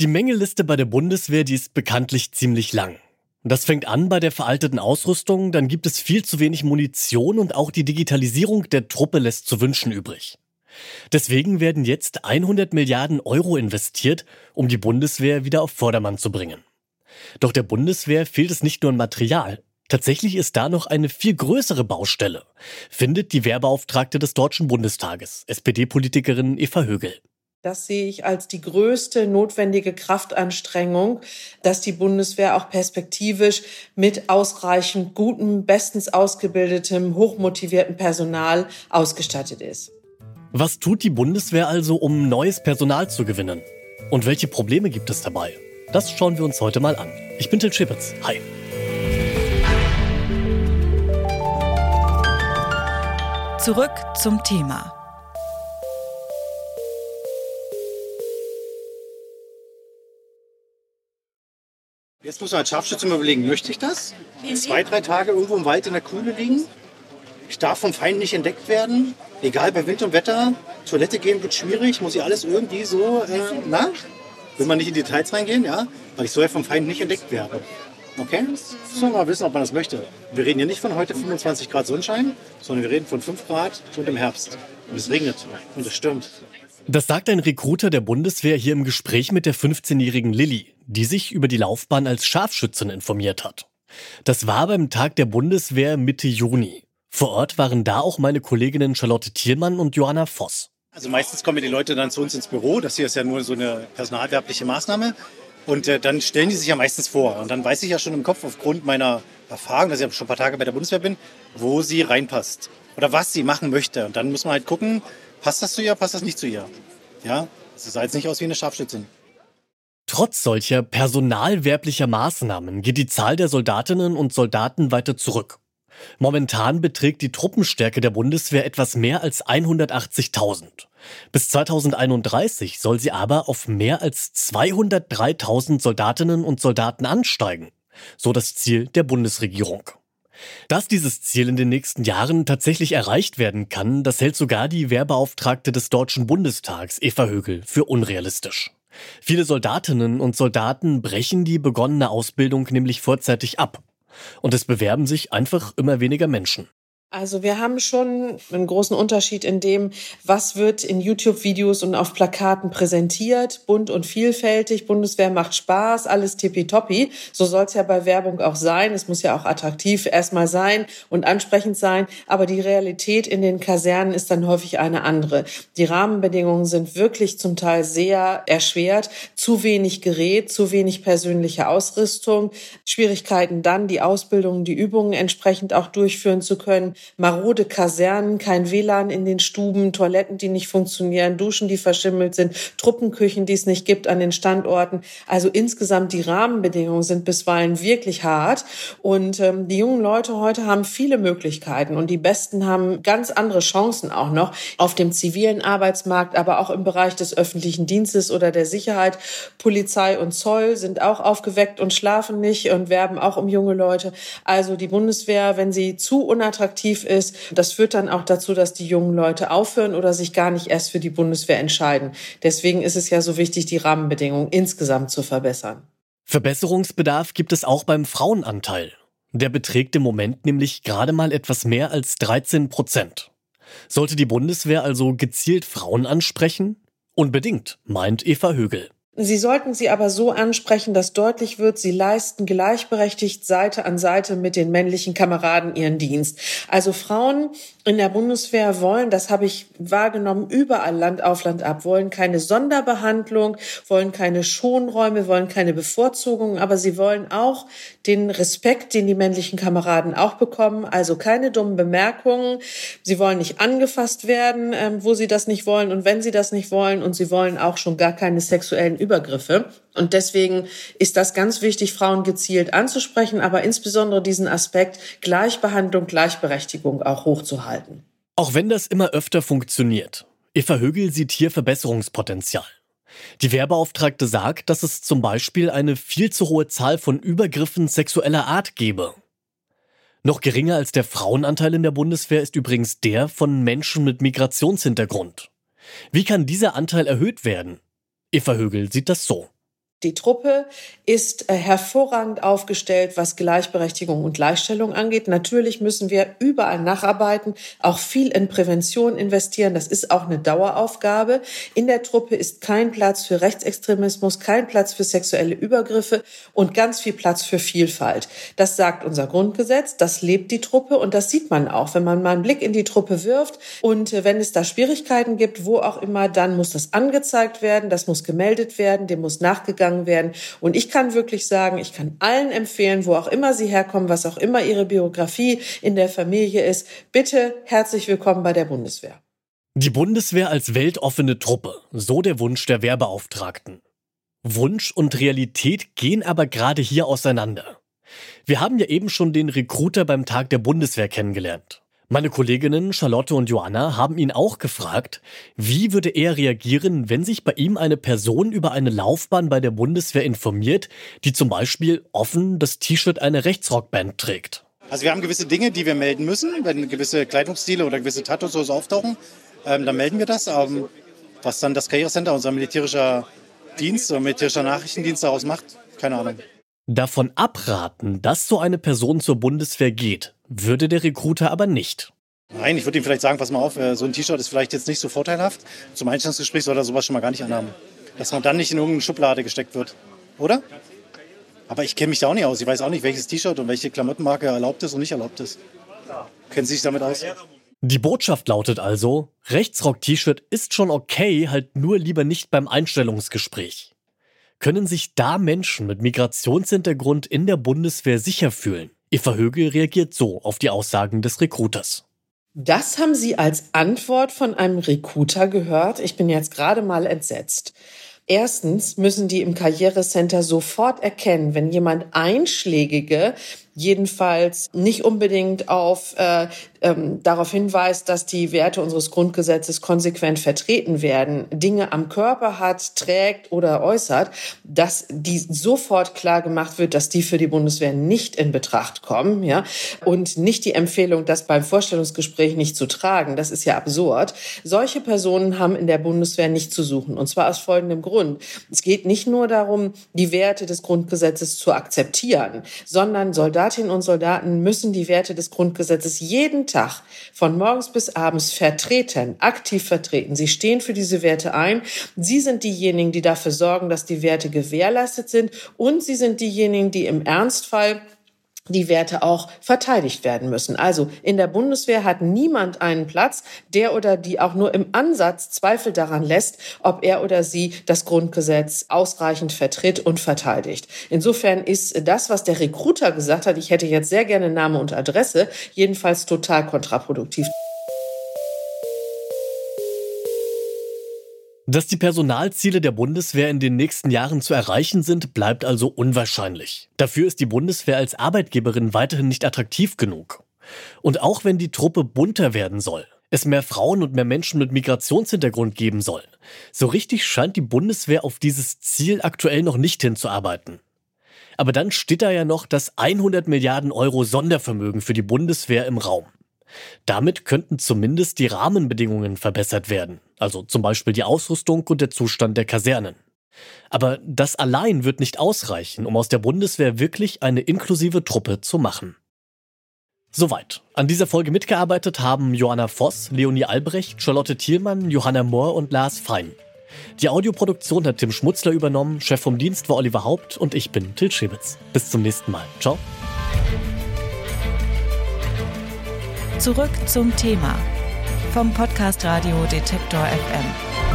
Die Mängelliste bei der Bundeswehr, die ist bekanntlich ziemlich lang. Das fängt an bei der veralteten Ausrüstung, dann gibt es viel zu wenig Munition und auch die Digitalisierung der Truppe lässt zu wünschen übrig. Deswegen werden jetzt 100 Milliarden Euro investiert, um die Bundeswehr wieder auf Vordermann zu bringen. Doch der Bundeswehr fehlt es nicht nur an Material. Tatsächlich ist da noch eine viel größere Baustelle, findet die Wehrbeauftragte des Deutschen Bundestages, SPD-Politikerin Eva Högel. Das sehe ich als die größte notwendige Kraftanstrengung, dass die Bundeswehr auch perspektivisch mit ausreichend gutem, bestens ausgebildetem, hochmotivierten Personal ausgestattet ist. Was tut die Bundeswehr also, um neues Personal zu gewinnen? Und welche Probleme gibt es dabei? Das schauen wir uns heute mal an. Ich bin Till Schipitz. Hi. Zurück zum Thema. Jetzt muss man als Scharfschütze mal überlegen, möchte ich das? 2-3 Tage irgendwo im Wald in der Kühle liegen? Ich darf vom Feind nicht entdeckt werden? Egal, bei Wind und Wetter, Toilette gehen wird schwierig, muss ich alles irgendwie so, will man nicht in Details reingehen, ja? Weil ich soll ja vom Feind nicht entdeckt werden. Okay? Muss man mal wissen, ob man das möchte. Wir reden hier nicht von heute 25 Grad Sonnenschein, sondern wir reden von 5 Grad und im Herbst. Und es regnet und es stürmt. Das sagt ein Rekruter der Bundeswehr hier im Gespräch mit der 15-jährigen Lilly, die sich über die Laufbahn als Scharfschützin informiert hat. Das war beim Tag der Bundeswehr Mitte Juni. Vor Ort waren da auch meine Kolleginnen Charlotte Thielmann und Johanna Voss. Also meistens kommen die Leute dann zu uns ins Büro. Das hier ist ja nur so eine personalwerbliche Maßnahme. Und dann stellen die sich ja meistens vor. Und dann weiß ich ja schon im Kopf aufgrund meiner Erfahrung, dass ich ja schon ein paar Tage bei der Bundeswehr bin, wo sie reinpasst. Oder was sie machen möchte. Und dann muss man halt gucken, passt das zu ihr, passt das nicht zu ihr. Ja, sie sah jetzt nicht aus wie eine Scharfschützin. Trotz solcher personalwerblicher Maßnahmen geht die Zahl der Soldatinnen und Soldaten weiter zurück. Momentan beträgt die Truppenstärke der Bundeswehr etwas mehr als 180.000. Bis 2031 soll sie aber auf mehr als 203.000 Soldatinnen und Soldaten ansteigen. So das Ziel der Bundesregierung. Dass dieses Ziel in den nächsten Jahren tatsächlich erreicht werden kann, das hält sogar die Wehrbeauftragte des Deutschen Bundestags, Eva Högel, für unrealistisch. Viele Soldatinnen und Soldaten brechen die begonnene Ausbildung nämlich vorzeitig ab. Und es bewerben sich einfach immer weniger Menschen. Also wir haben schon einen großen Unterschied in dem, was wird in YouTube-Videos und auf Plakaten präsentiert, bunt und vielfältig, Bundeswehr macht Spaß, alles tippitoppi. So soll es ja bei Werbung auch sein. Es muss ja auch attraktiv erstmal sein und ansprechend sein. Aber die Realität in den Kasernen ist dann häufig eine andere. Die Rahmenbedingungen sind wirklich zum Teil sehr erschwert. Zu wenig Gerät, zu wenig persönliche Ausrüstung. Schwierigkeiten dann, die Ausbildung, die Übungen entsprechend auch durchführen zu können. Marode Kasernen, kein WLAN in den Stuben, Toiletten, die nicht funktionieren, Duschen, die verschimmelt sind, Truppenküchen, die es nicht gibt an den Standorten. Also insgesamt die Rahmenbedingungen sind bisweilen wirklich hart. Und die jungen Leute heute haben viele Möglichkeiten und die Besten haben ganz andere Chancen auch noch auf dem zivilen Arbeitsmarkt, aber auch im Bereich des öffentlichen Dienstes oder der Sicherheit. Polizei und Zoll sind auch aufgeweckt und schlafen nicht und werben auch um junge Leute. Also die Bundeswehr, wenn sie zu unattraktiv ist, das führt dann auch dazu, dass die jungen Leute aufhören oder sich gar nicht erst für die Bundeswehr entscheiden. Deswegen ist es ja so wichtig, die Rahmenbedingungen insgesamt zu verbessern. Verbesserungsbedarf gibt es auch beim Frauenanteil. Der beträgt im Moment nämlich gerade mal etwas mehr als 13%. Sollte die Bundeswehr also gezielt Frauen ansprechen? Unbedingt, meint Eva Högel. Sie sollten sie aber so ansprechen, dass deutlich wird, sie leisten gleichberechtigt Seite an Seite mit den männlichen Kameraden ihren Dienst. Also Frauen in der Bundeswehr wollen, das habe ich wahrgenommen, überall Land auf Land ab, wollen keine Sonderbehandlung, wollen keine Schonräume, wollen keine Bevorzugung, aber sie wollen auch den Respekt, den die männlichen Kameraden auch bekommen, also keine dummen Bemerkungen. Sie wollen nicht angefasst werden, wo sie das nicht wollen und wenn sie das nicht wollen, und sie wollen auch schon gar keine sexuellen Übergriffe. Und deswegen ist das ganz wichtig, Frauen gezielt anzusprechen, aber insbesondere diesen Aspekt Gleichbehandlung, Gleichberechtigung auch hochzuhalten. Auch wenn das immer öfter funktioniert, Eva Högel sieht hier Verbesserungspotenzial. Die Wehrbeauftragte sagt, dass es zum Beispiel eine viel zu hohe Zahl von Übergriffen sexueller Art gebe. Noch geringer als der Frauenanteil in der Bundeswehr ist übrigens der von Menschen mit Migrationshintergrund. Wie kann dieser Anteil erhöht werden? Eva Högel sieht das so. Die Truppe ist hervorragend aufgestellt, was Gleichberechtigung und Gleichstellung angeht. Natürlich müssen wir überall nacharbeiten, auch viel in Prävention investieren. Das ist auch eine Daueraufgabe. In der Truppe ist kein Platz für Rechtsextremismus, kein Platz für sexuelle Übergriffe und ganz viel Platz für Vielfalt. Das sagt unser Grundgesetz, das lebt die Truppe und das sieht man auch, wenn man mal einen Blick in die Truppe wirft. Und wenn es da Schwierigkeiten gibt, wo auch immer, dann muss das angezeigt werden, das muss gemeldet werden, dem muss nachgegangen werden. Und ich kann wirklich sagen, ich kann allen empfehlen, wo auch immer sie herkommen, was auch immer ihre Biografie in der Familie ist, bitte herzlich willkommen bei der Bundeswehr. Die Bundeswehr als weltoffene Truppe, so der Wunsch der Wehrbeauftragten. Wunsch und Realität gehen aber gerade hier auseinander. Wir haben ja eben schon den Recruiter beim Tag der Bundeswehr kennengelernt. Meine Kolleginnen Charlotte und Joanna haben ihn auch gefragt, wie würde er reagieren, wenn sich bei ihm eine Person über eine Laufbahn bei der Bundeswehr informiert, die zum Beispiel offen das T-Shirt einer Rechtsrockband trägt. Also wir haben gewisse Dinge, die wir melden müssen, wenn gewisse Kleidungsstile oder gewisse Tattoos auftauchen, dann melden wir das. Was dann das Karrierecenter, unser militärischer Dienst oder militärischer Nachrichtendienst daraus macht, keine Ahnung. Davon abraten, dass so eine Person zur Bundeswehr geht, würde der Recruiter aber nicht. Nein, ich würde ihm vielleicht sagen, pass mal auf, so ein T-Shirt ist vielleicht jetzt nicht so vorteilhaft. Zum Einstellungsgespräch soll er sowas schon mal gar nicht anhaben. Dass man dann nicht in irgendeine Schublade gesteckt wird, oder? Aber ich kenne mich da auch nicht aus. Ich weiß auch nicht, welches T-Shirt und welche Klamottenmarke erlaubt ist und nicht erlaubt ist. Kennen Sie sich damit aus? Die Botschaft lautet also, Rechtsrock-T-Shirt ist schon okay, halt nur lieber nicht beim Einstellungsgespräch. Können sich da Menschen mit Migrationshintergrund in der Bundeswehr sicher fühlen? Eva Högel reagiert so auf die Aussagen des Recruiters. Das haben Sie als Antwort von einem Recruiter gehört? Ich bin jetzt gerade mal entsetzt. Erstens müssen die im Karrierecenter sofort erkennen, wenn jemand einschlägige, jedenfalls nicht unbedingt darauf hinweist, dass die Werte unseres Grundgesetzes konsequent vertreten werden, Dinge am Körper hat, trägt oder äußert, dass die sofort klar gemacht wird, dass die für die Bundeswehr nicht in Betracht kommen, ja, und nicht die Empfehlung, das beim Vorstellungsgespräch nicht zu tragen. Das ist ja absurd. Solche Personen haben in der Bundeswehr nicht zu suchen, und zwar aus folgendem Grund. Es geht nicht nur darum, die Werte des Grundgesetzes zu akzeptieren, sondern Soldatinnen und Soldaten müssen die Werte des Grundgesetzes jeden Tag von morgens bis abends vertreten, aktiv vertreten. Sie stehen für diese Werte ein. Sie sind diejenigen, die dafür sorgen, dass die Werte gewährleistet sind. Und sie sind diejenigen, die im Ernstfall die Werte auch verteidigt werden müssen. Also in der Bundeswehr hat niemand einen Platz, der oder die auch nur im Ansatz Zweifel daran lässt, ob er oder sie das Grundgesetz ausreichend vertritt und verteidigt. Insofern ist das, was der Recruiter gesagt hat, ich hätte jetzt sehr gerne Name und Adresse, jedenfalls total kontraproduktiv. Dass die Personalziele der Bundeswehr in den nächsten Jahren zu erreichen sind, bleibt also unwahrscheinlich. Dafür ist die Bundeswehr als Arbeitgeberin weiterhin nicht attraktiv genug. Und auch wenn die Truppe bunter werden soll, es mehr Frauen und mehr Menschen mit Migrationshintergrund geben soll, so richtig scheint die Bundeswehr auf dieses Ziel aktuell noch nicht hinzuarbeiten. Aber dann steht da ja noch das 100 Milliarden Euro Sondervermögen für die Bundeswehr im Raum. Damit könnten zumindest die Rahmenbedingungen verbessert werden, also zum Beispiel die Ausrüstung und der Zustand der Kasernen. Aber das allein wird nicht ausreichen, um aus der Bundeswehr wirklich eine inklusive Truppe zu machen. Soweit. An dieser Folge mitgearbeitet haben Joanna Voss, Leonie Albrecht, Charlotte Thielmann, Johanna Mohr und Lars Fein. Die Audioproduktion hat Tim Schmutzler übernommen, Chef vom Dienst war Oliver Haupt und ich bin Til Schewitz. Bis zum nächsten Mal. Ciao. Zurück zum Thema vom Podcast Radio Detektor FM.